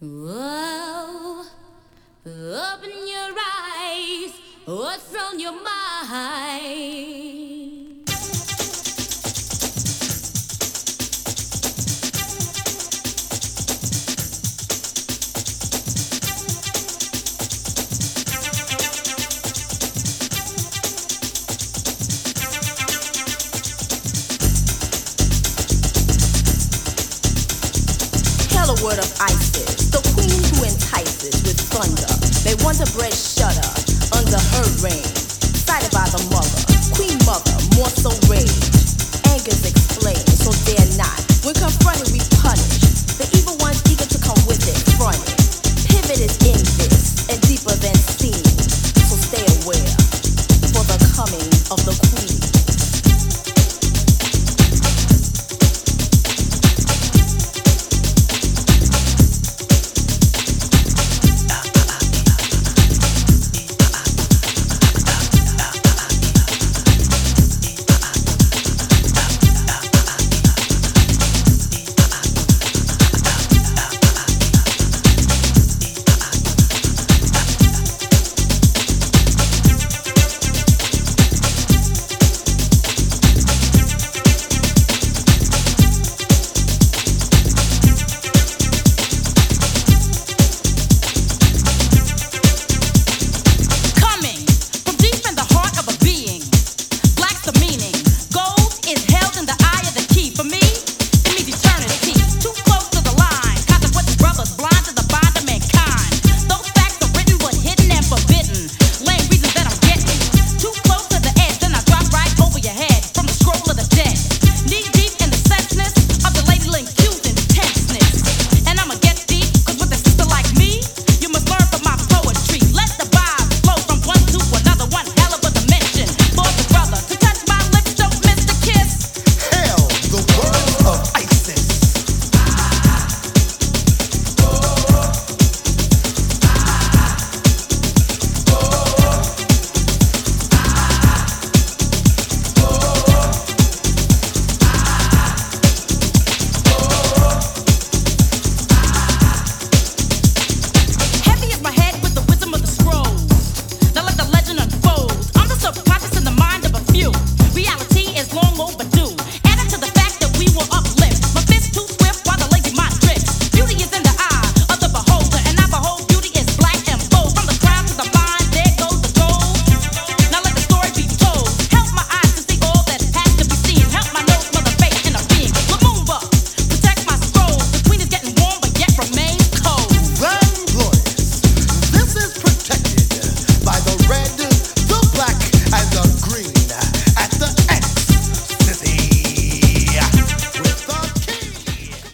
Whoa, open your eyes, what's on your mind? Tell a word of Isis, the queen who entices with thunder. They want a bread shudder under her reign. Cited by the mother, queen mother, more so rage.